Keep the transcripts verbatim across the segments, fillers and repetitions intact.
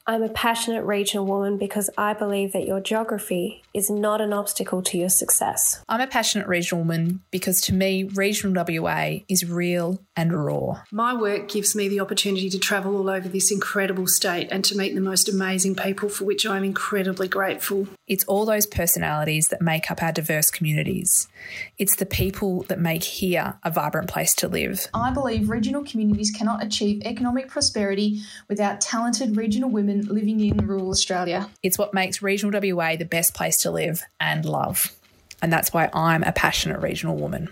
I'm a passionate regional woman because I believe that your geography is not an obstacle to your success. I'm a passionate regional woman because to me, regional W A is real and raw. My work gives me the opportunity to travel all over this incredible state and to meet the most amazing people, for which I'm incredibly grateful. It's all those personalities that make up our diverse communities. It's the people that make here a vibrant place to live. I believe regional communities cannot achieve economic prosperity without talented regional women living in rural Australia. It's what makes regional W A the best place to live and love. And that's why I'm a passionate regional woman.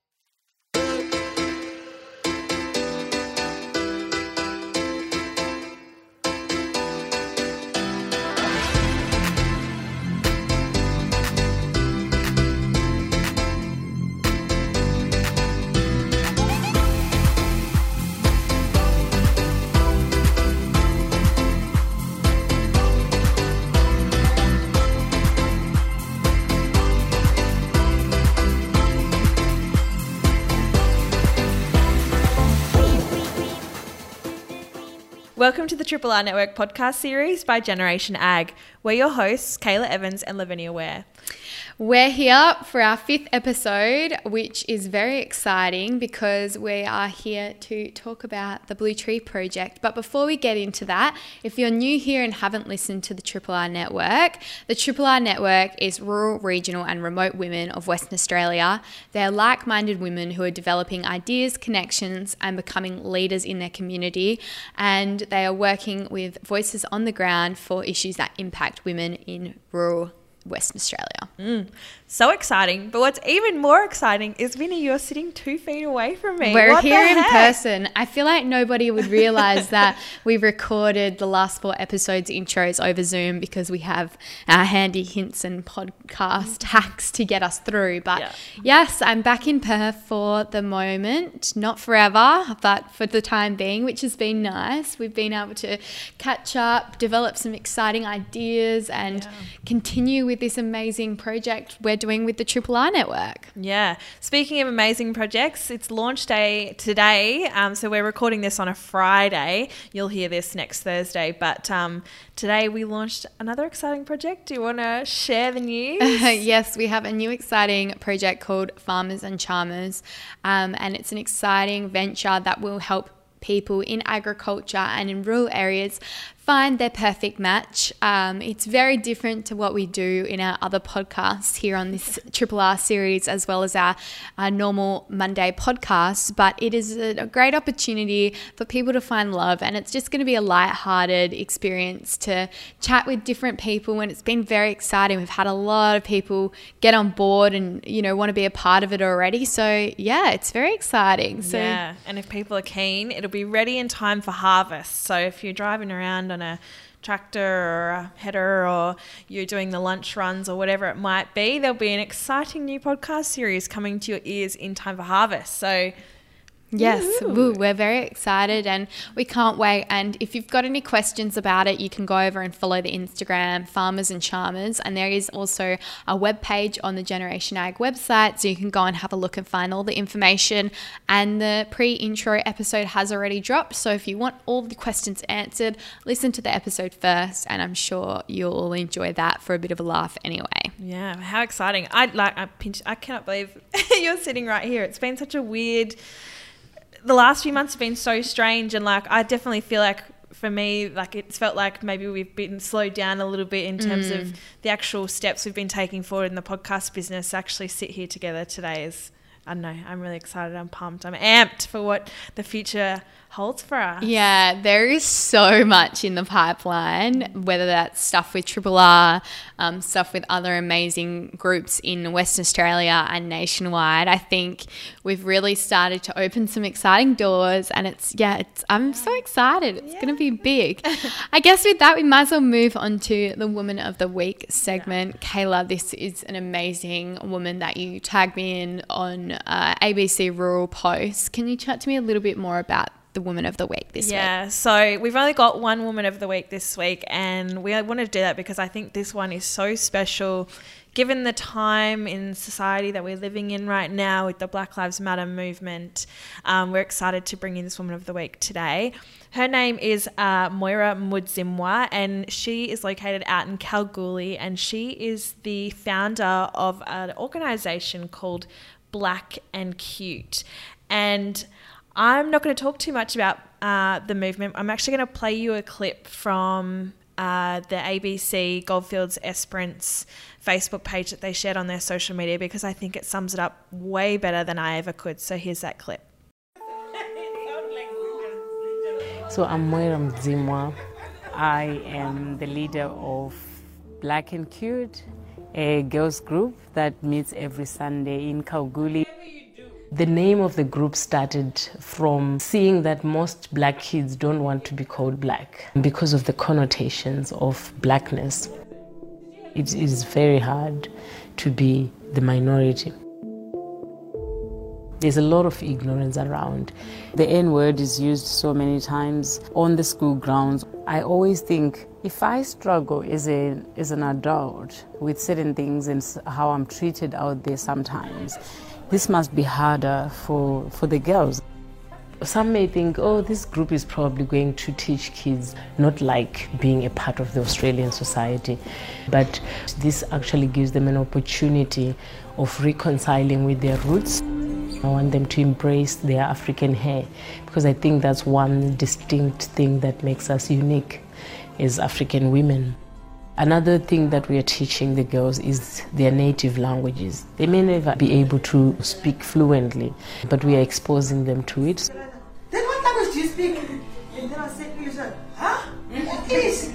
Welcome to the Triple R Network podcast series by Generation Ag. We're your hosts, Kayla Evans and Lavinia Ware. We're here for our fifth episode, which is very exciting because we are here to talk about the Blue Tree Project. But before we get into that, if you're new here and haven't listened to the Triple R Network, the Triple R Network is rural, regional and remote women of Western Australia. They're like-minded women who are developing ideas, connections and becoming leaders in their community. And they are working with voices on the ground for issues that impact women in rural Western Australia. Mm, so exciting. But what's even more exciting is, Vinny, you're sitting two feet away from me. We're what here in person. I feel like nobody would realise that we recorded the last four episodes intros over Zoom because we have our handy hints and podcast hacks to get us through. But yeah. Yes, I'm back in Perth for the moment, not forever, but for the time being, which has been nice. We've been able to catch up, develop some exciting ideas and yeah. continue with this amazing project we're doing with the Triple R Network. Yeah. Speaking of amazing projects, it's launch day today. Um, so we're recording this on a Friday. You'll hear this next Thursday. But um, today we launched another exciting project. Do you want to share the news? Yes, we have a new exciting project called Farmers and Charmers. Um, and it's an exciting venture that will help people in agriculture and in rural areas find their perfect match. Um, it's very different to what we do in our other podcasts here on this Triple R series, as well as our, our normal Monday podcasts, but it is a, a great opportunity for people to find love, and it's just going to be a light-hearted experience to chat with different people, and it's been very exciting. We've had a lot of people get on board and, you know, want to be a part of it already, so yeah, it's very exciting. So yeah, and if people are keen, it'll be ready in time for harvest. So if you're driving around on a tractor or a header, or you're doing the lunch runs or whatever it might be, there'll be an exciting new podcast series coming to your ears in time for harvest. So yes, woo, we're very excited and we can't wait. And if you've got any questions about it, you can go over and follow the Instagram Farmers and Charmers, and there is also a webpage on the Generation Ag website, so you can go and have a look and find all the information. And the pre-intro episode has already dropped, so if you want all the questions answered, listen to the episode first, and I'm sure you'll all enjoy that for a bit of a laugh anyway. Yeah, how exciting. I like I pinch I cannot believe you're sitting right here. It's been such a weird the last few months have been so strange, and like I definitely feel like for me, like it's felt like maybe we've been slowed down a little bit in terms mm. of the actual steps we've been taking forward in the podcast business. Actually sit here together today is, I don't know, I'm really excited. I'm pumped. I'm amped for what the future holds for us. Yeah, there is so much in the pipeline, whether that's stuff with Triple R, um, stuff with other amazing groups in Western Australia and nationwide. I think we've really started to open some exciting doors, and it's, yeah, it's, I'm so excited. It's yeah. going to be big. I guess with that, we might as well move on to the Woman of the Week segment. Yeah. Kayla, this is an amazing woman that you tagged me in on uh, A B C Rural Post. Can you chat to me a little bit more about the Woman of the Week this yeah, week? Yeah, so we've only got one Woman of the Week this week, and we want to do that because I think this one is so special given the time in society that we're living in right now with the Black Lives Matter movement, um, we're excited to bring you this Woman of the Week today. Her name is uh, Moira Mudzimwa, and she is located out in Kalgoorlie, and she is the founder of an organisation called Black and Cute. And I'm not going to talk too much about uh, the movement. I'm actually going to play you a clip from uh, the A B C Goldfields Esperance Facebook page that they shared on their social media, because I think it sums it up way better than I ever could. So here's that clip. So I'm Moira Mudzimwa. I am the leader of Black and Cute, a girls group that meets every Sunday in Kalgoorlie. The name of the group started from seeing that most black kids don't want to be called black because of the connotations of blackness. It is very hard to be the minority. There's a lot of ignorance around. The N-word is used so many times on the school grounds. I always think, if I struggle as, a, as an adult with certain things and how I'm treated out there sometimes, this must be harder for, for the girls. Some may think, oh, this group is probably going to teach kids not like being a part of the Australian society, but this actually gives them an opportunity of reconciling with their roots. I want them to embrace their African hair, because I think that's one distinct thing that makes us unique as African women. Another thing that we are teaching the girls is their native languages. They may never be able to speak fluently, but we are exposing them to it. Then what language do you speak? And then I said to yourself, huh? What is?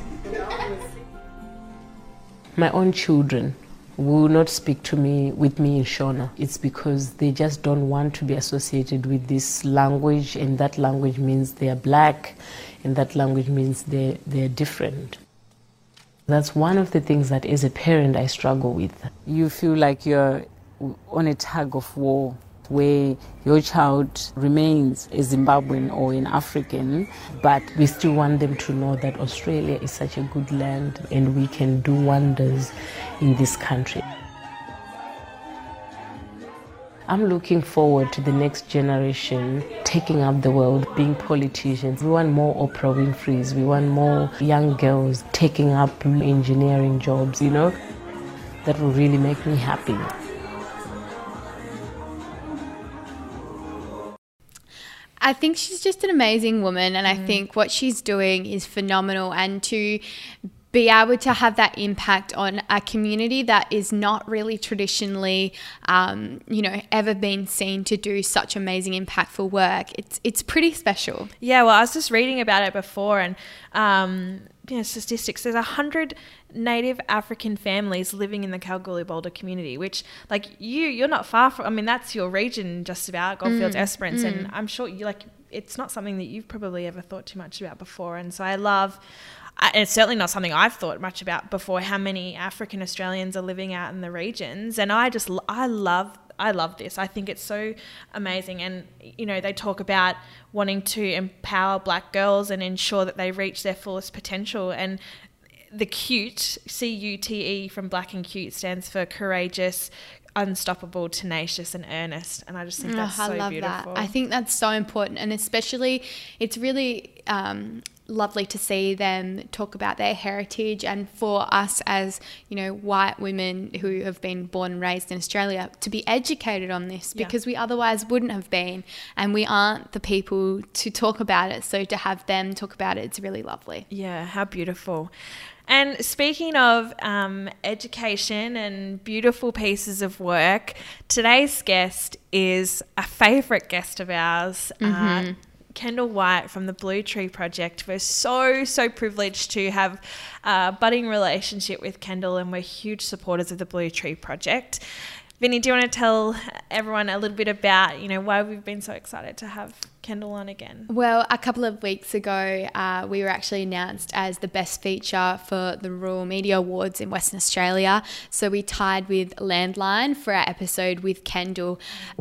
My own children will not speak to me with me in Shona. It's because they just don't want to be associated with this language, and that language means they are black, and that language means they're, they're different. That's one of the things that as a parent I struggle with. You feel like you're on a tug of war where your child remains a Zimbabwean or an African, but we still want them to know that Australia is such a good land and we can do wonders in this country. I'm looking forward to the next generation taking up the world, being politicians. We want more Oprah Winfreys. We want more young girls taking up engineering jobs, you know. That will really make me happy. I think she's just an amazing woman, and I mm. think what she's doing is phenomenal, and to be able to have that impact on a community that is not really traditionally, um, you know, ever been seen to do such amazing, impactful work. It's it's pretty special. Yeah, well, I was just reading about it before, and um, you know, statistics. There's a hundred Native African families living in the Kalgoorlie Boulder community, which, like you, you're not far from. I mean, that's your region, just about Goldfields, mm, Esperance, mm. and I'm sure you like. It's not something that you've probably ever thought too much about before, and so I love. Uh, it's certainly not something I've thought much about before, how many African Australians are living out in the regions. And I just, I love, I love this. I think it's so amazing. And, you know, they talk about wanting to empower black girls and ensure that they reach their fullest potential. And the CUTE, C U T E from Black and Cute, stands for courageous, unstoppable, tenacious and earnest. And I just think that's oh, so I love beautiful. That. I think that's so important. And especially it's really um, lovely to see them talk about their heritage, and for us as, you know, white women who have been born and raised in Australia to be educated on this, because yeah. we otherwise wouldn't have been, and we aren't the people to talk about it. So to have them talk about it, it's really lovely. Yeah, how beautiful. And speaking of um, education and beautiful pieces of work, today's guest is a favourite guest of ours, mm-hmm. uh, Kendall White from the Blue Tree Project. We're so, so privileged to have a budding relationship with Kendall, and we're huge supporters of the Blue Tree Project. Vinny, do you want to tell everyone a little bit about, you know, why we've been so excited to have Kendall on again? Well, a couple of weeks ago, uh, we were actually announced as the best feature for the Rural Media Awards in Western Australia. So we tied with Landline for our episode with Kendall.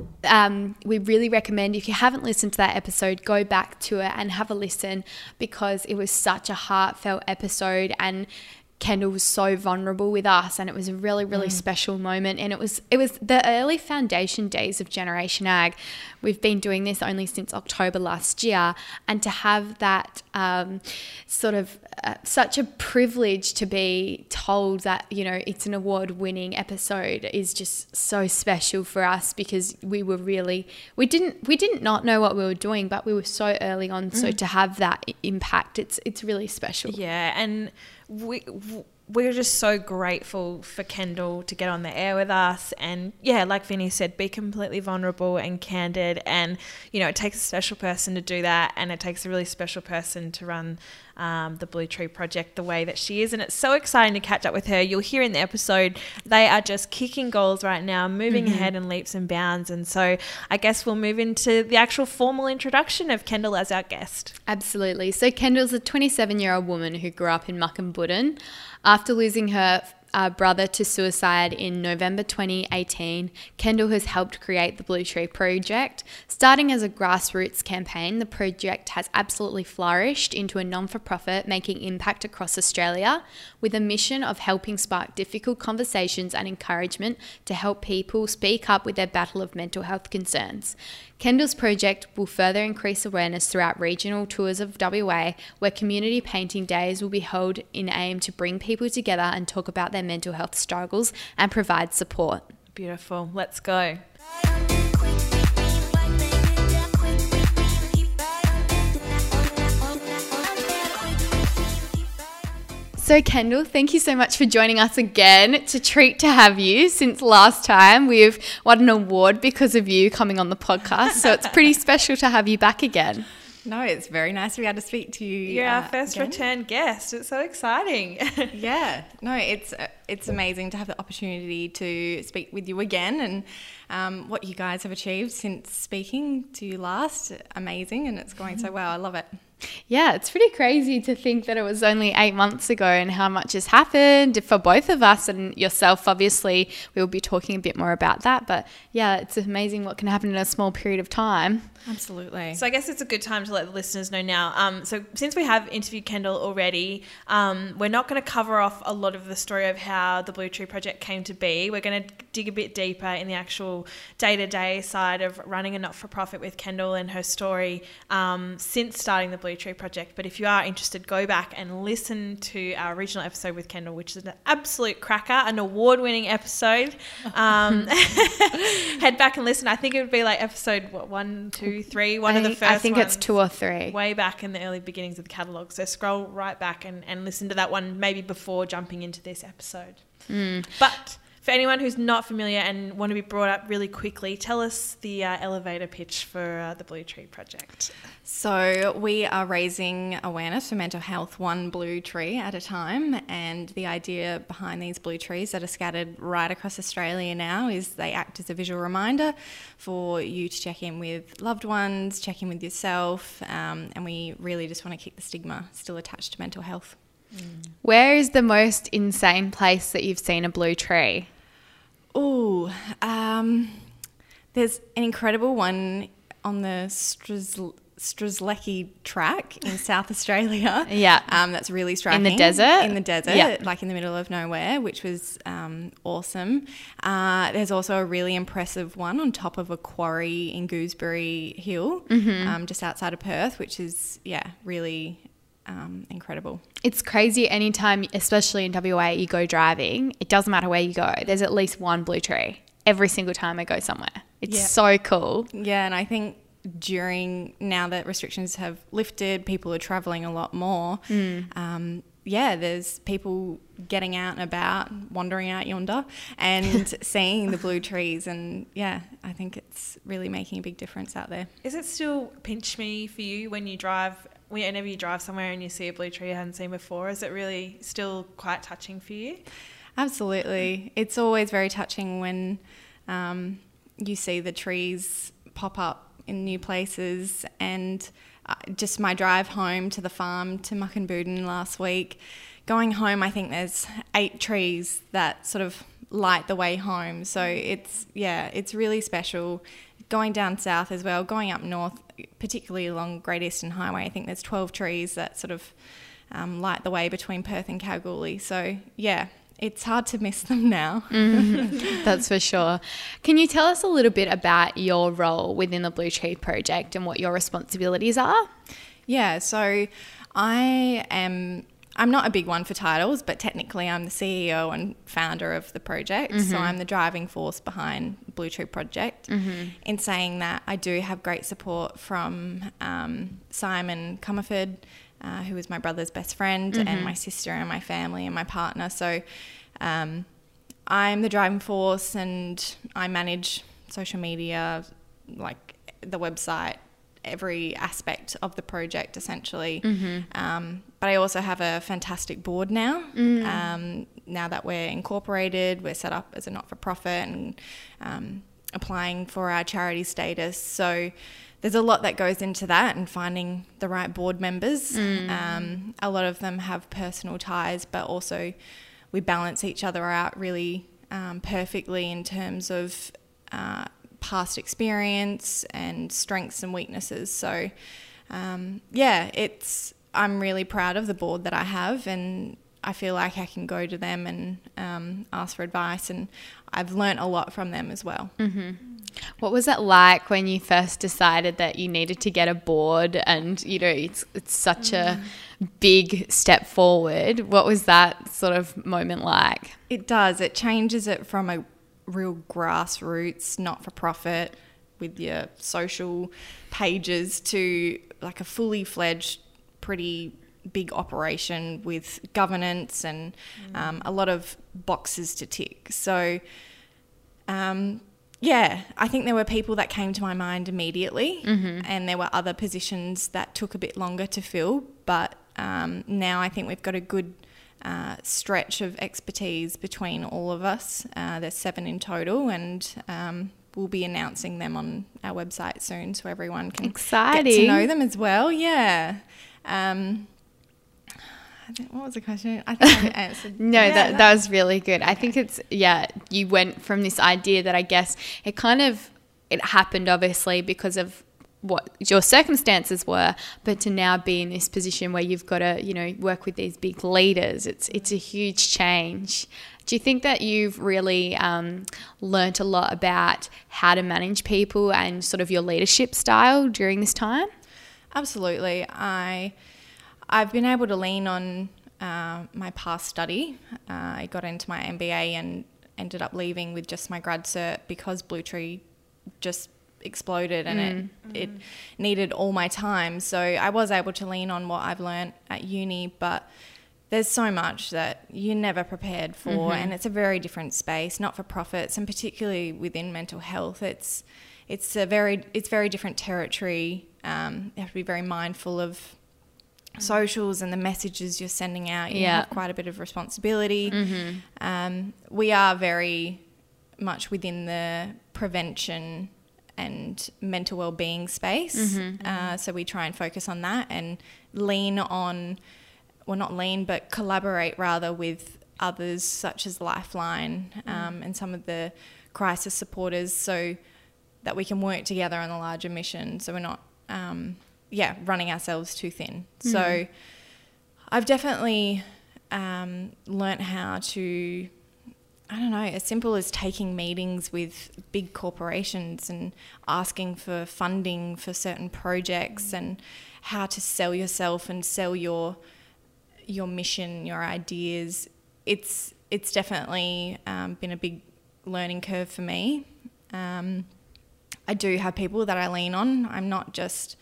Um, we really recommend, if you haven't listened to that episode, go back to it and have a listen, because it was such a heartfelt episode, and Kendall was so vulnerable with us, and it was a really, really mm. special moment. And it was it was the early foundation days of Generation Ag. We've been doing this only since October last year, and to have that um, sort of uh, such a privilege to be told that, you know, it's an award-winning episode is just so special for us, because we were really we didn't we didn't not know what we were doing, but we were so early on. Mm. So to have that impact, it's it's really special. Yeah, and we we're just so grateful for Kendall to get on the air with us, and yeah, like Vinny said, be completely vulnerable and candid. And you know, it takes a special person to do that, and it takes a really special person to run um, the Blue Tree Project the way that she is. And it's so exciting to catch up with her. You'll hear in the episode, they are just kicking goals right now, moving mm-hmm. ahead in leaps and bounds. And so I guess we'll move into the actual formal introduction of Kendall as our guest. Absolutely. So Kendall's a twenty-seven-year-old woman who grew up in Muckenbudden. After losing her uh, brother to suicide in November twenty eighteen, Kendall has helped create the Blue Tree Project. Starting as a grassroots campaign, the project has absolutely flourished into a non-for-profit, making impact across Australia, with a mission of helping spark difficult conversations and encouragement to help people speak up with their battle of mental health concerns. Kendall's project will further increase awareness throughout regional tours of W A, where community painting days will be held in aim to bring people together and talk about their mental health struggles and provide support. Beautiful. Let's go. So Kendall, thank you so much for joining us again. It's a treat to have you. Since last time, we've won an award because of you coming on the podcast. So it's pretty special to have you back again. No, it's very nice to be able to speak to you. You're uh, our first again. return guest. It's so exciting. Yeah, no, it's it's amazing to have the opportunity to speak with you again, and um, what you guys have achieved since speaking to you last. Amazing, and it's going so well. I love it. Yeah, it's pretty crazy to think that it was only eight months ago and how much has happened for both of us and yourself. Obviously, we'll be talking a bit more about that. But yeah, it's amazing what can happen in a small period of time. Absolutely. So I guess it's a good time to let the listeners know now. Um, so since we have interviewed Kendall already, um, we're not going to cover off a lot of the story of how the Blue Tree Project came to be. We're going to dig a bit deeper in the actual day-to-day side of running a not-for-profit with Kendall and her story um, since starting the Blue Tree Project. But if you are interested, go back and listen to our original episode with Kendall, which is an absolute cracker, an award-winning episode. Um, head back and listen. I think it would be like episode, what, one, two, three, one I of the think, first I think ones, it's two or three. way back in the early beginnings of the catalogue. So scroll right back and, and listen to that one maybe before jumping into this episode. Mm. But for anyone who's not familiar and want to be brought up really quickly, tell us the uh, elevator pitch for uh, the Blue Tree Project. So we are raising awareness for mental health one blue tree at a time, and the idea behind these blue trees that are scattered right across Australia now is they act as a visual reminder for you to check in with loved ones, check in with yourself, um, and we really just want to kick the stigma still attached to mental health. Mm. Where is the most insane place that you've seen a blue tree? Oh, um, there's an incredible one on the Straz- Strzelecki track in South Australia. Yeah. Um, that's really striking. In the desert? In the desert, yeah. like in the middle of nowhere, which was um, awesome. Uh, there's also a really impressive one on top of a quarry in Gooseberry Hill, mm-hmm. um, just outside of Perth, which is, yeah, really um, incredible. It's crazy anytime, especially in W A, you go driving, it doesn't matter where you go, there's at least one blue tree every single time I go somewhere. It's yeah. so cool. Yeah, and I think during, now that restrictions have lifted, people are travelling a lot more. Mm. Um, yeah, there's people getting out and about, wandering out yonder and seeing the blue trees, and yeah, I think it's really making a big difference out there. Is it still pinch me for you when you drive, whenever you drive somewhere and you see a blue tree you hadn't seen before? Is it really still quite touching for you? Absolutely. It's always very touching when um, you see the trees pop up in new places, and uh, just my drive home to the farm to Muckenbudden last week, going home, I think there's eight trees that sort of light the way home. So it's, yeah, it's really special. Going down south as well, going up north, particularly along Great Eastern Highway, I think there's twelve trees that sort of um, light the way between Perth and Kalgoorlie. So, yeah, it's hard to miss them now. Mm, that's for sure. Can you tell us a little bit about your role within the Blue Tree Project and what your responsibilities are? Yeah, so I am... I'm not a big one for titles, but technically I'm the C E O and founder of the project. Mm-hmm. So I'm the driving force behind Blue Tree Project. Mm-hmm. In saying that, I do have great support from um, Simon Comerford, uh, who is my brother's best friend, mm-hmm. and my sister and my family and my partner. So um, I'm the driving force, and I manage social media, like the website, every aspect of the project essentially. Mm-hmm. Um, but I also have a fantastic board now. Mm. Um, now that we're incorporated, we're set up as a not-for-profit and um, applying for our charity status. So there's a lot that goes into that and finding the right board members. Mm. Um, a lot of them have personal ties, but also we balance each other out really um, perfectly in terms of uh, past experience and strengths and weaknesses. So um, yeah, it's I'm really proud of the board that I have, and I feel like I can go to them and um, ask for advice, and I've learnt a lot from them as well. Mm-hmm. What was it like when you first decided that you needed to get a board, and you know it's it's such mm. a big step forward? What was that sort of moment like? It does. It changes it from a real grassroots, not-for-profit with your social pages to like a fully fledged, pretty big operation with governance and mm. um, a lot of boxes to tick. So, um, yeah, I think there were people that came to my mind immediately, mm-hmm. and there were other positions that took a bit longer to fill, but um, now I think we've got a good Uh, stretch of expertise between all of us. Uh, there's seven in total, and um, we'll be announcing them on our website soon so everyone can Exciting. get to know them as well. Yeah. Um, I don't, what was the question? I think I answered. no, yeah, that, that, that was really good. I think it's, yeah, you went from this idea that I guess it kind of, it happened obviously because of what your circumstances were, but to now be in this position where you've got to, you know, work with these big leaders, it's it's a huge change. Do you think that you've really um, learnt a lot about how to manage people and sort of your leadership style during this time? Absolutely. I, I've been able to lean on uh, my past study. Uh, I got into my M B A and ended up leaving with just my grad cert because Blue Tree just exploded and mm. it mm. it needed all my time. So I was able to lean on what I've learnt at uni, but there's so much that you're never prepared for, mm-hmm. and it's a very different space, not for profits, and particularly within mental health. It's it's a very it's very different territory. Um, you have to be very mindful of socials and the messages you're sending out. You yeah. have quite a bit of responsibility. Mm-hmm. Um, we are very much within the prevention and mental well-being space. Mm-hmm. Uh, so we try and focus on that and lean on, well, not lean, but collaborate rather with others such as Lifeline um, mm. and some of the crisis supporters so that we can work together on a larger mission so we're not, um, yeah, running ourselves too thin. Mm. So I've definitely um, learnt how to, I don't know, as simple as taking meetings with big corporations and asking for funding for certain projects mm. and how to sell yourself and sell your your mission, your ideas. It's it's definitely um, been a big learning curve for me. Um, I do have people that I lean on. I'm not just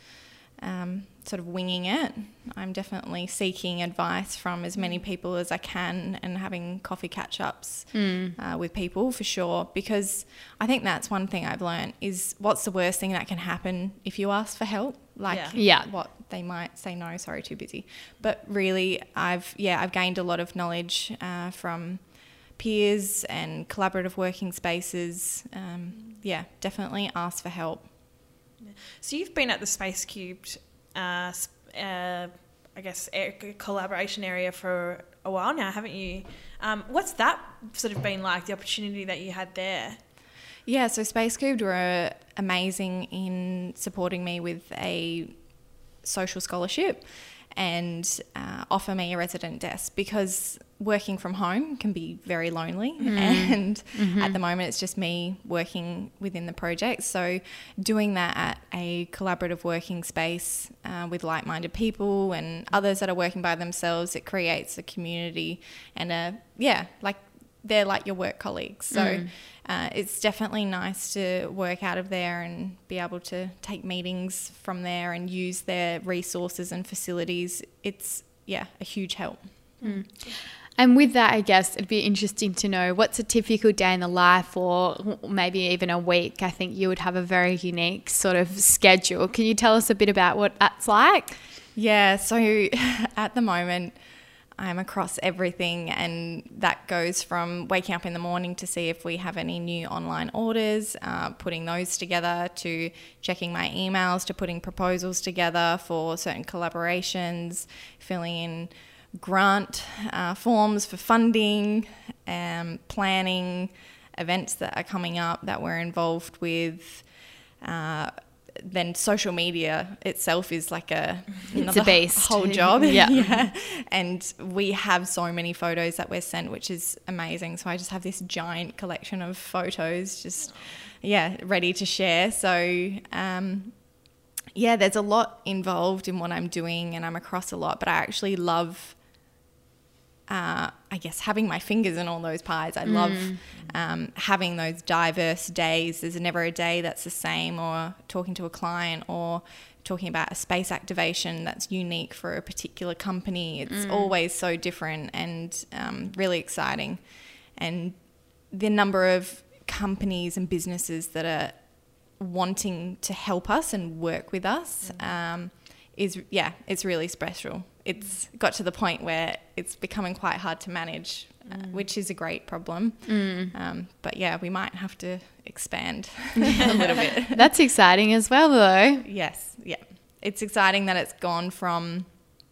um, sort of winging it. I'm definitely seeking advice from as many people as I can and having coffee catch-ups mm. uh, with people for sure, because I think that's one thing I've learned is what's the worst thing that can happen if you ask for help? Like yeah. yeah. what they might say, no, sorry, too busy. But really I've, yeah, I've gained a lot of knowledge uh, from peers and collaborative working spaces. Um, yeah, definitely ask for help. So you've been at the Space Cubed, uh, uh, I guess, collaboration area for a while now, haven't you? Um, what's that sort of been like, the opportunity that you had there? Yeah, so Space Cubed were amazing in supporting me with a social scholarship, and uh, offer me a resident desk, because working from home can be very lonely. Mm. And mm-hmm. at the moment it's just me working within the project. So doing that at a collaborative working space uh, with like-minded people and others that are working by themselves, it creates a community and a, yeah, like they're like your work colleagues. So mm. uh, it's definitely nice to work out of there and be able to take meetings from there and use their resources and facilities. It's, yeah, a huge help. Mm. And with that, I guess it'd be interesting to know what's a typical day in the life, or maybe even a week. I think you would have a very unique sort of schedule. Can you tell us a bit about what that's like? Yeah, so at the moment I'm across everything, and that goes from waking up in the morning to see if we have any new online orders, uh, putting those together, to checking my emails, to putting proposals together for certain collaborations, filling in grant uh, forms for funding, um, planning events that are coming up that we're involved with. Uh, then social media itself is like a it's a beast. whole job. yeah. yeah. And we have so many photos that we're sent, which is amazing. So I just have this giant collection of photos just, yeah, ready to share. So, um, yeah, there's a lot involved in what I'm doing, and I'm across a lot, but I actually love Uh, I guess having my fingers in all those pies. I love Mm. um, having those diverse days. There's never a day that's the same, or talking to a client, or talking about a space activation that's unique for a particular company. It's Mm. always so different and um, really exciting. And the number of companies and businesses that are wanting to help us and work with us um, is, yeah, it's really special. It's got to the point where it's becoming quite hard to manage, uh, which is a great problem. Mm. Um, but yeah, we might have to expand a little bit. That's exciting as well, though. Yes, yeah. It's exciting that it's gone from,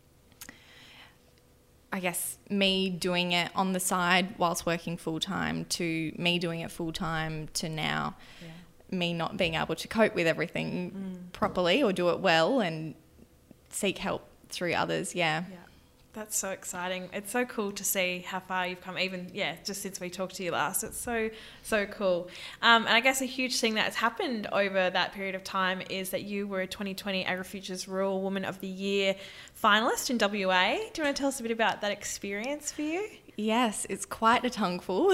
I guess, me doing it on the side whilst working full-time to me doing it full-time to now yeah. me not being able to cope with everything mm. properly or do it well and seek help through others. Yeah. Yeah. That's so exciting. It's so cool to see how far you've come, even, yeah, just since we talked to you last. It's so, so cool. Um, and I guess a huge thing that's happened over that period of time is that you were a twenty twenty AgriFutures Rural Woman of the Year finalist in W A. Do you want to tell us a bit about that experience for you? Yes, it's quite a tongueful.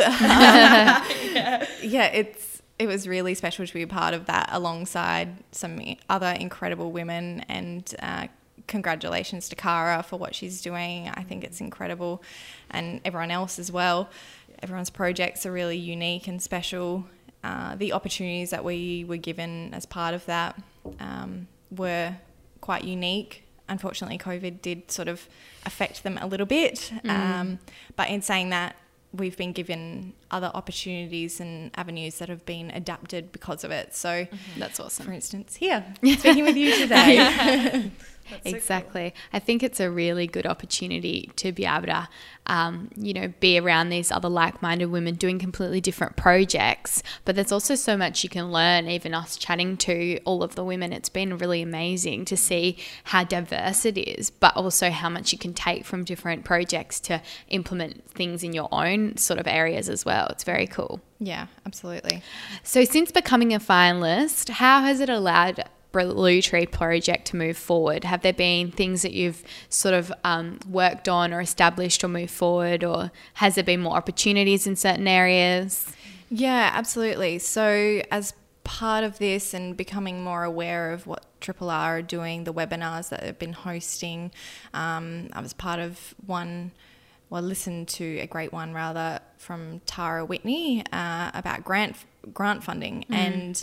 yeah. yeah, it's it was really special to be a part of that alongside some other incredible women, and uh, congratulations to Cara for what she's doing. I think it's incredible, and everyone else as well. Everyone's projects are really unique and special. Uh, the opportunities that we were given as part of that um, were quite unique. Unfortunately, COVID did sort of affect them a little bit. Mm. Um, but in saying that, we've been given other opportunities and avenues that have been adapted because of it. So mm-hmm. That's awesome. For instance, here, speaking with you today. Exactly. So cool. I think it's a really good opportunity to be able to, um, you know, be around these other like-minded women doing completely different projects. But there's also so much you can learn, even us chatting to all of the women. It's been really amazing to see how diverse it is, but also how much you can take from different projects to implement things in your own sort of areas as well. It's very cool. Yeah, absolutely. So since becoming a finalist, how has it allowed Blue Tree project to move forward? Have there been things that you've sort of um, worked on or established or moved forward, or has there been more opportunities in certain areas? Yeah, absolutely. So as part of this and becoming more aware of what Triple R are doing, the webinars that they've been hosting, um, I was part of one, well, listened to a great one rather from Tara Whitney uh, about grant grant funding mm. and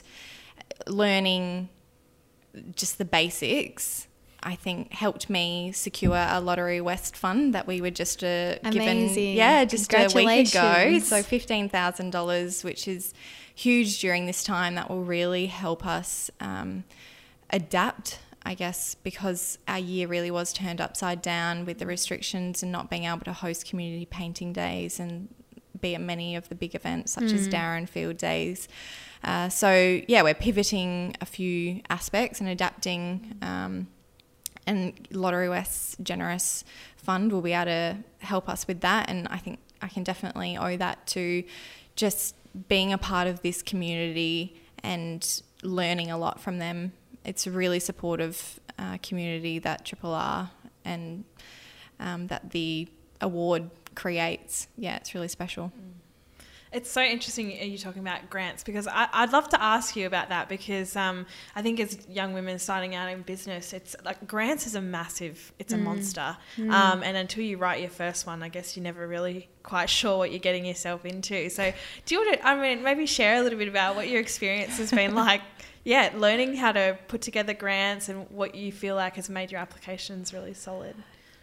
learning just the basics, I think helped me secure a Lottery West fund that we were just uh, given, yeah, just a week ago. So fifteen thousand dollars, which is huge during this time. That will really help us um, adapt, I guess, because our year really was turned upside down with the restrictions and not being able to host community painting days and be at many of the big events such mm. as Darren Field Days. Uh, so, yeah, we're pivoting a few aspects and adapting um, and Lottery West's generous fund will be able to help us with that. And I think I can definitely owe that to just being a part of this community and learning a lot from them. It's a really supportive uh, community that Triple R and um, that the award creates. Yeah, it's really special. It's so interesting you talking about grants, because I, I'd love to ask you about that, because um, I think as young women starting out in business, it's like grants is a massive, it's a Mm. monster. Mm. Um, and until you write your first one, I guess you're never really quite sure what you're getting yourself into. So do you want to, I mean, maybe share a little bit about what your experience has been like, yeah, learning how to put together grants and what you feel like has made your applications really solid?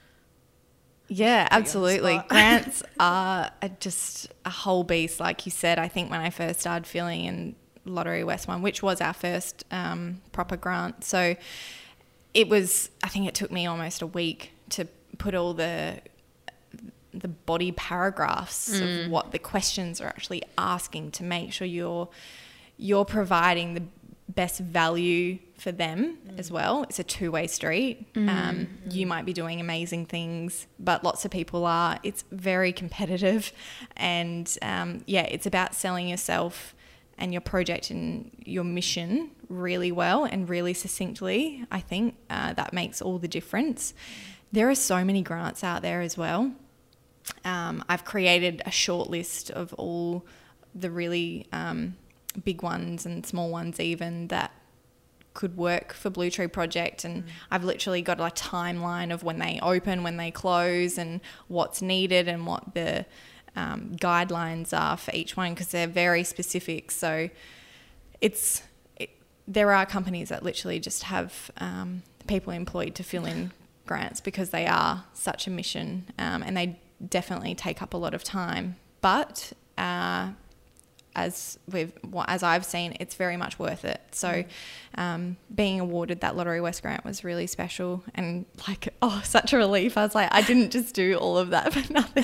Yeah, absolutely. spot. Grants are a- just a whole beast, like you said. I think when I first started filling in Lottery West one, which was our first um, proper grant, so it was, I think it took me almost a week to put all the the body paragraphs Mm. of what the questions are actually asking to make sure you're you're providing the best value for them as well. It's a two-way street. Mm. Um, you might be doing amazing things, but lots of people are. It's very competitive, and um, yeah, it's about selling yourself and your project and your mission really well and really succinctly. I think uh, that makes all the difference. There are so many grants out there as well. Um, I've created a short list of all the really um, big ones and small ones even that could work for Blue Tree Project, and mm. I've literally got a timeline of when they open, when they close, and what's needed and what the um, guidelines are for each one, because they're very specific. So it's it, there are companies that literally just have um, people employed to fill in grants because they are such a mission, um, and they definitely take up a lot of time. But uh, as we've as I've seen, it's very much worth it. So um, being awarded that Lottery West grant was really special, and like, oh, such a relief. I was like, I didn't just do all of that for nothing.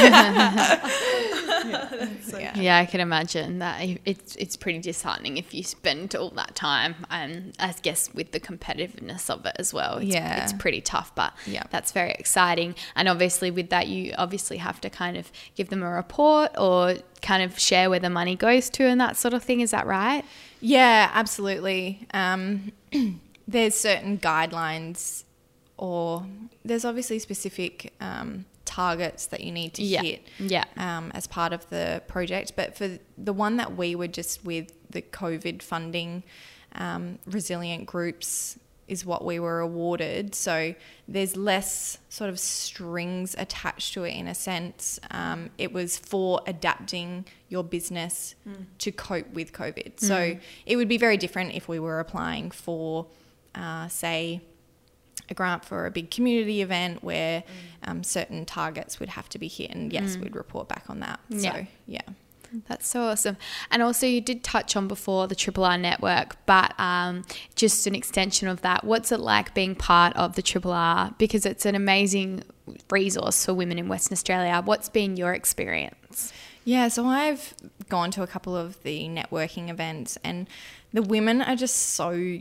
yeah. So yeah. yeah, I can imagine that it's it's pretty disheartening if you spend all that time, and I guess with the competitiveness of it as well. It's, yeah, it's pretty tough, but yeah, that's very exciting. And obviously with that, you obviously have to kind of give them a report or kind of share where the money goes to and that sort of thing. Is that right? Yeah, absolutely. Um, there's certain guidelines, or there's obviously specific um, targets that you need to yeah. hit yeah. Um, as part of the project. But for the one that we were just with, the COVID funding, um, resilient groups is what we were awarded. So there's less sort of strings attached to it in a sense. Um, it was for adapting your business mm. to cope with COVID. Mm. So it would be very different if we were applying for, uh, say, a grant for a big community event where mm. um, certain targets would have to be hit, and yes, mm. we'd report back on that. Yeah. So, yeah. That's so awesome. And also you did touch on before the Triple R network, but um, just an extension of that, what's it like being part of the Triple R? Because it's an amazing resource for women in Western Australia. What's been your experience? Yeah, so I've gone to a couple of the networking events, and the women are just so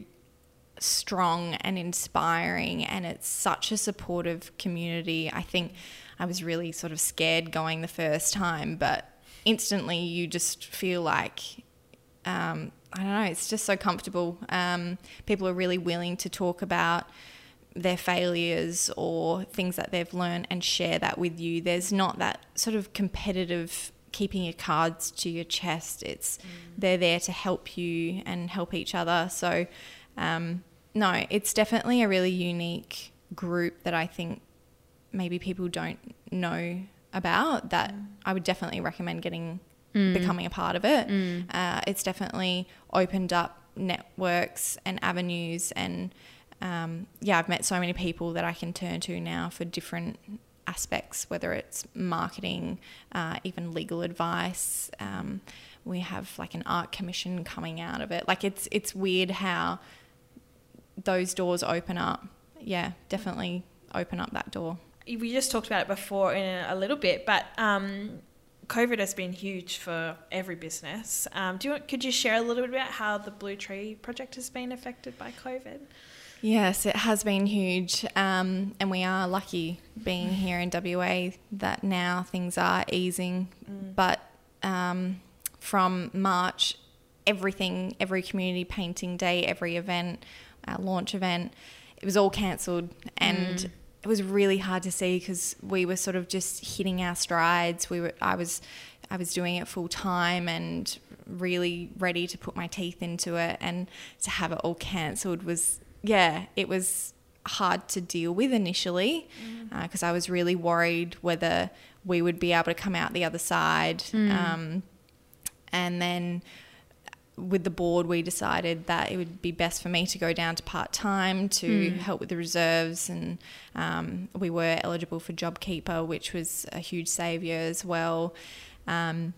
strong and inspiring, and it's such a supportive community. I think I was really sort of scared going the first time, but instantly you just feel like, um, I don't know, it's just so comfortable. Um, people are really willing to talk about their failures or things that they've learned and share that with you. There's not that sort of competitive keeping your cards to your chest. It's mm. they're there to help you and help each other. So um, no, it's definitely a really unique group that I think maybe people don't know about, that mm. I would definitely recommend getting mm. becoming a part of it. Mm. Uh, it's definitely opened up networks and avenues, and um, yeah, I've met so many people that I can turn to now for different aspects, whether it's marketing, uh, even legal advice. Um, we have like an art commission coming out of it. Like it's it's weird how those doors open up. Yeah, definitely open up that door. We just talked about it before in a, a little bit, but um, COVID has been huge for every business. Um, do you want, could you share a little bit about how the Blue Tree Project has been affected by COVID? Yes, it has been huge, um, and we are lucky being here in W A that now things are easing. Mm. But um, from March, everything, every community painting day, every event, our launch event, it was all cancelled, and mm. it was really hard to see because we were sort of just hitting our strides. We were, I was, I was doing it full time and really ready to put my teeth into it, and to have it all cancelled was. Yeah, it was hard to deal with initially because mm. uh, I was really worried whether we would be able to come out the other side. Mm. Um, and then with the board, we decided that it would be best for me to go down to part-time to mm. help with the reserves. And um, we were eligible for JobKeeper, which was a huge saviour as well. Um,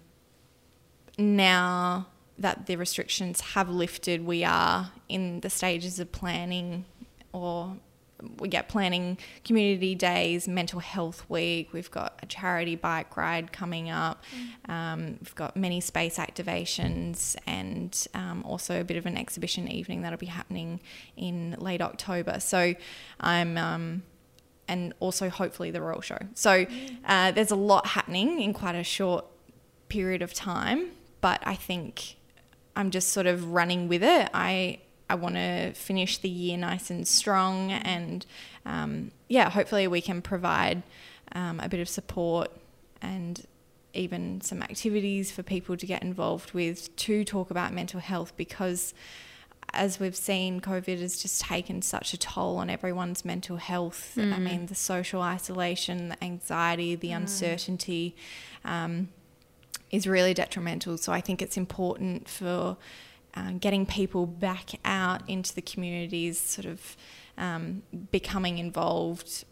now... that the restrictions have lifted, we are in the stages of planning or we get planning community days, mental health week. We've got a charity bike ride coming up. Mm. Um, we've got many space activations and um, also a bit of an exhibition evening that'll be happening in late October. So I'm... Um, and also hopefully the Royal Show. So uh, there's a lot happening in quite a short period of time, but I think I'm just sort of running with it. I I want to finish the year nice and strong, and um, yeah, hopefully we can provide um, a bit of support and even some activities for people to get involved with to talk about mental health, because as we've seen, COVID has just taken such a toll on everyone's mental health. Mm. I mean, the social isolation, the anxiety, the mm. uncertainty um, is really detrimental. So I think it's important for uh, getting people back out into the communities, sort of um, becoming involved,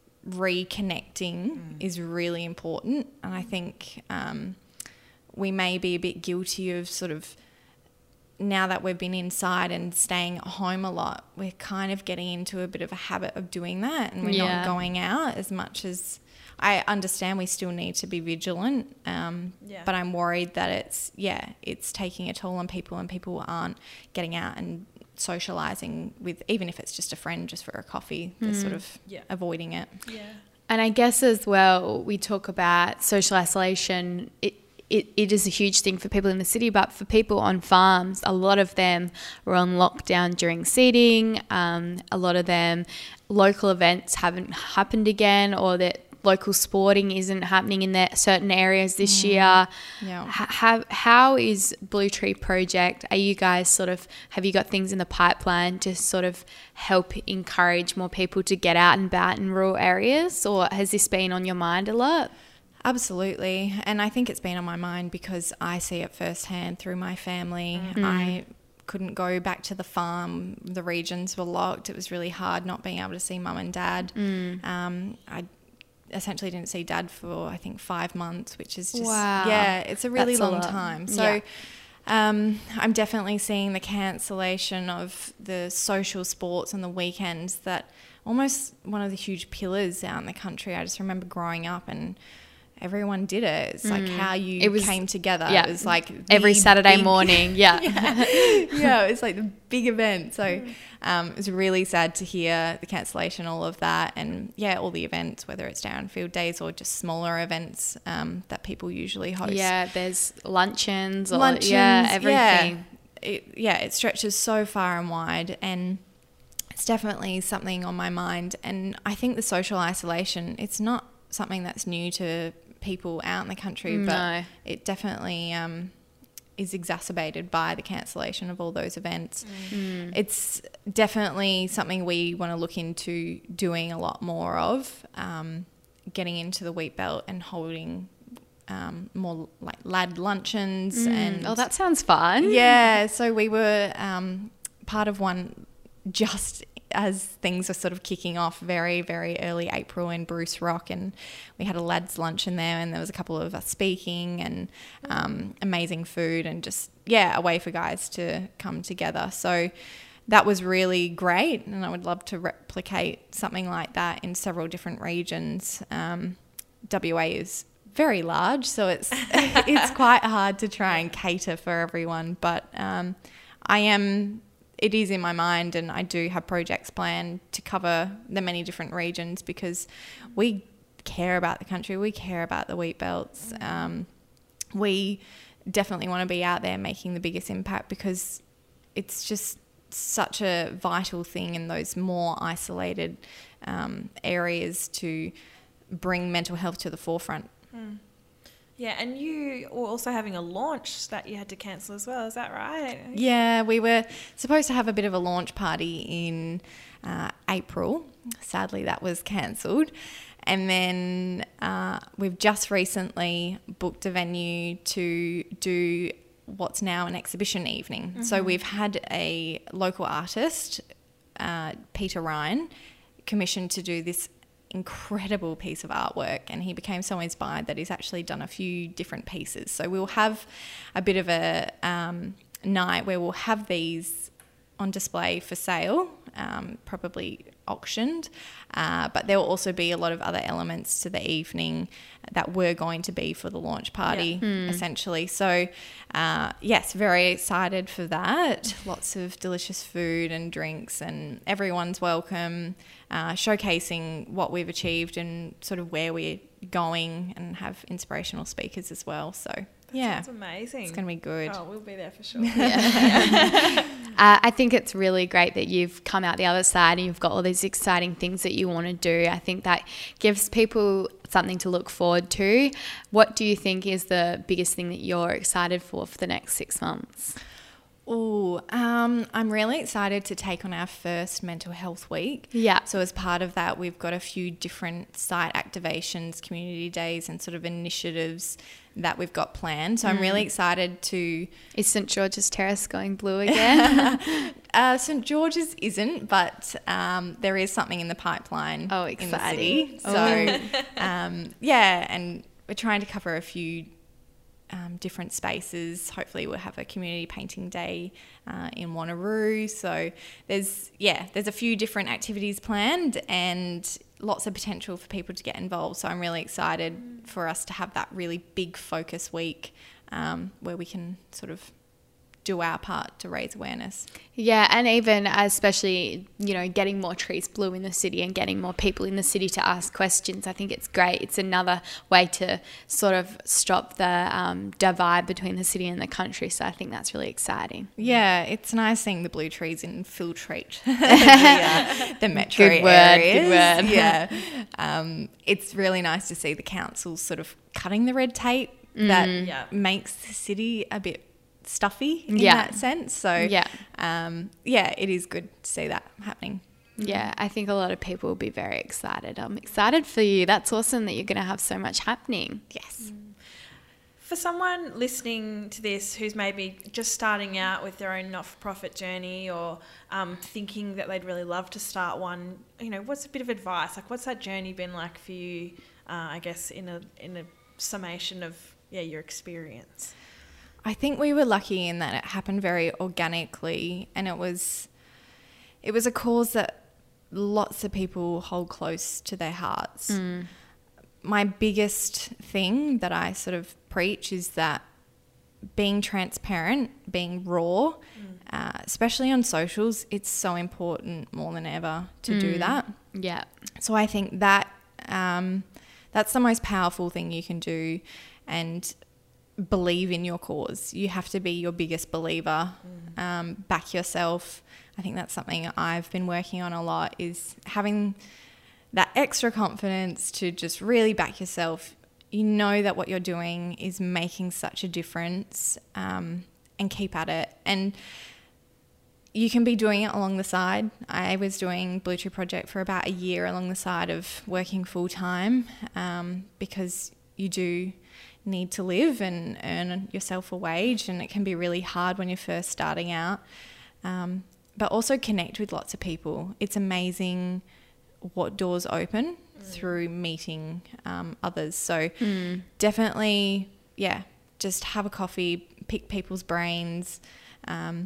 reconnecting mm. is really important. And I think um, we may be a bit guilty of sort of, now that we've been inside and staying at home a lot, we're kind of getting into a bit of a habit of doing that, and we're yeah. not going out as much as I understand. We still need to be vigilant, um, yeah. but I'm worried that it's, yeah, it's taking a toll on people, and people aren't getting out and socialising with, even if it's just a friend, just for a coffee, they're mm. sort of yeah. avoiding it. Yeah. And I guess as well, we talk about social isolation. It, It, it is a huge thing for people in the city, but for people on farms, a lot of them were on lockdown during seeding. Um, a lot of them, local events haven't happened again, or that local sporting isn't happening in their certain areas this mm. year. Yeah. H- how, how is Blue Tree Project? Are you guys sort of, have you got things in the pipeline to sort of help encourage more people to get out and about in rural areas, or has this been on your mind a lot? Absolutely. And I think it's been on my mind because I see it firsthand through my family. Mm-hmm. I couldn't go back to the farm. The regions were locked. It was really hard not being able to see mum and dad. Mm. Um, I essentially didn't see dad for, I think, five months, which is just, wow. yeah, it's a really That's long a time. So yeah. um, I'm definitely seeing the cancellation of the social sports on the weekends, that almost one of the huge pillars out in the country. I just remember growing up and everyone did it. It's like mm. how you it was, came together. Yeah. It was like every Saturday big, morning. Yeah. yeah. yeah. It was like the big event. So um, it was really sad to hear the cancellation, all of that. And yeah, all the events, whether it's Darren Field Days or just smaller events um, that people usually host. Yeah, there's luncheons. Or, luncheons. Yeah, everything. Yeah it, yeah, it stretches so far and wide, and it's definitely something on my mind. And I think the social isolation, it's not something that's new to people out in the country, but no. it definitely um, is exacerbated by the cancellation of all those events. Mm. It's definitely something we want to look into doing a lot more of, um, getting into the wheat belt and holding um, more like lad luncheons. Mm. And oh, that sounds fun. Yeah, so we were um, part of one just as things were sort of kicking off, very, very early April in Bruce Rock, and we had a lads lunch in there, and there was a couple of us speaking, and um, amazing food, and just, yeah, a way for guys to come together. So that was really great, and I would love to replicate something like that in several different regions. Um, W A is very large, so it's it's quite hard to try and cater for everyone, but um, I am it is in my mind, and I do have projects planned to cover the many different regions because we care about the country, we care about the wheat belts. Um, we definitely want to be out there making the biggest impact because it's just such a vital thing in those more isolated um, areas to bring mental health to the forefront. Mm. Yeah, and you were also having a launch that you had to cancel as well, is that right? Yeah, we were supposed to have a bit of a launch party in uh, April. Sadly, that was cancelled. And then uh, we've just recently booked a venue to do what's now an exhibition evening. Mm-hmm. So we've had a local artist, uh, Peter Ryan, commissioned to do this incredible piece of artwork, and he became so inspired that he's actually done a few different pieces. So we'll have a bit of a um, night where we'll have these on display for sale, um, probably auctioned, uh, but there will also be a lot of other elements to the evening that were going to be for the launch party, yeah. mm. essentially. So uh, yes, very excited for that. Lots of delicious food and drinks, and everyone's welcome, uh, showcasing what we've achieved and sort of where we're going, and have inspirational speakers as well. So yeah, that's amazing. It's going to be good. Oh, we'll be there for sure. Yeah. uh, I think it's really great that you've come out the other side and you've got all these exciting things that you want to do. I think that gives people something to look forward to. What do you think is the biggest thing that you're excited for for the next six months? Oh, um, I'm really excited to take on our first mental health week. Yeah. So as part of that, we've got a few different site activations, community days, and sort of initiatives that we've got planned. So mm. I'm really excited to... Is St George's Terrace going blue again? uh, St George's isn't, but um, there is something in the pipeline. Oh, exciting. In the city. So um, yeah, and we're trying to cover a few Um, different spaces. Hopefully we'll have a community painting day uh, in Wanneroo. So there's, yeah, there's a few different activities planned and lots of potential for people to get involved. So I'm really excited for us to have that really big focus week um, where we can sort of do our part to raise awareness. Yeah, and even especially, you know, getting more trees blue in the city and getting more people in the city to ask questions. I think it's great. It's another way to sort of stop the um, divide between the city and the country. So I think that's really exciting. Yeah, it's nice seeing the blue trees infiltrate the, uh, the metro good word, areas. Good word. Yeah, um, it's really nice to see the council sort of cutting the red tape mm. that yeah. makes the city a bit stuffy in yeah. that sense. So yeah. Um, yeah, it is good to see that happening. Yeah, I think a lot of people will be very excited. I'm excited for you. That's awesome that you're going to have so much happening. Yes. Mm. For someone listening to this who's maybe just starting out with their own not-for-profit journey or um, thinking that they'd really love to start one, you know, what's a bit of advice? Like, what's that journey been like for you, uh, I guess, in a in a summation of, yeah, your experience? I think we were lucky in that it happened very organically, and it was it was a cause that lots of people hold close to their hearts. Mm. My biggest thing that I sort of preach is that being transparent, being raw, mm. uh, especially on socials, it's so important more than ever to mm. do that. Yeah. So I think that um, that's the most powerful thing you can do, and believe in your cause. You have to be your biggest believer. Mm. Um, back yourself. I think that's something I've been working on a lot, is having that extra confidence to just really back yourself. You know that what you're doing is making such a difference, um, and keep at it. And you can be doing it along the side. I was doing Blue Tree Project for about a year along the side of working full time, um, because you do need to live and earn yourself a wage, and it can be really hard when you're first starting out. Um, but also connect with lots of people. It's amazing what doors open mm. through meeting um, others. So mm. definitely, yeah, just have a coffee, pick people's brains. Um,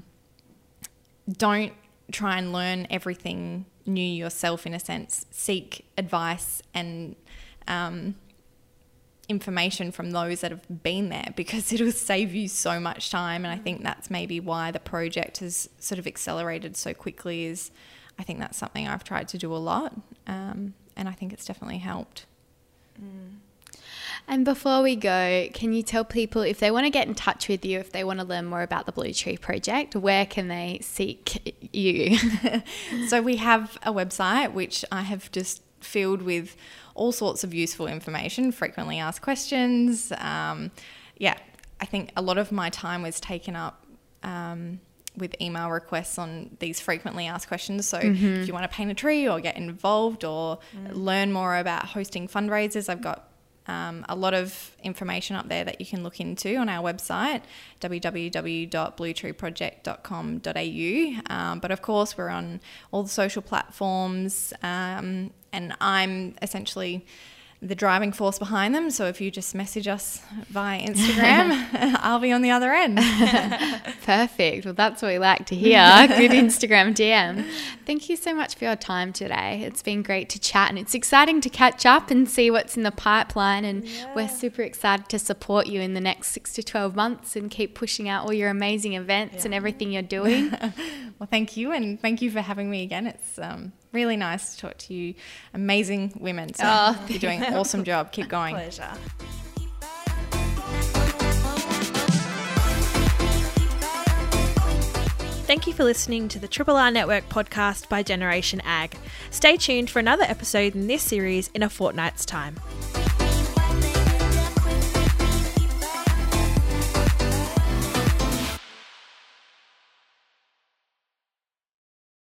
don't try and learn everything new yourself, in a sense. Seek advice and um, information from those that have been there, because it'll save you so much time. And I think that's maybe why the project has sort of accelerated so quickly, is I think that's something I've tried to do a lot, um, and I think it's definitely helped. Mm. And before we go, can you tell people, if they want to get in touch with you, if they want to learn more about the Blue Tree Project, where can they seek you? So we have a website which I have just filled with all sorts of useful information, frequently asked questions. Um, yeah, I think a lot of my time was taken up um, with email requests on these frequently asked questions. So mm-hmm. if you want to paint a tree or get involved or mm. learn more about hosting fundraisers, I've got Um, a lot of information up there that you can look into on our website, w w w dot blue tree project dot com dot a u. Um, but of course, we're on all the social platforms, um, and I'm essentially the driving force behind them. So if you just message us via Instagram, I'll be on the other end. Perfect. Well, that's what we like to hear. Good Instagram D M. Thank you so much for your time today. It's been great to chat, and it's exciting to catch up and see what's in the pipeline. And yeah. we're super excited to support you in the next six to twelve months and keep pushing out all your amazing events yeah. and everything you're doing. Well, thank you. And thank you for having me again. It's um, really nice to talk to you amazing women. So oh, you're doing an awesome job. Keep going. Pleasure. Thank you for listening to the Triple R Network podcast by Generation Ag. Stay tuned for another episode in this series in a fortnight's time.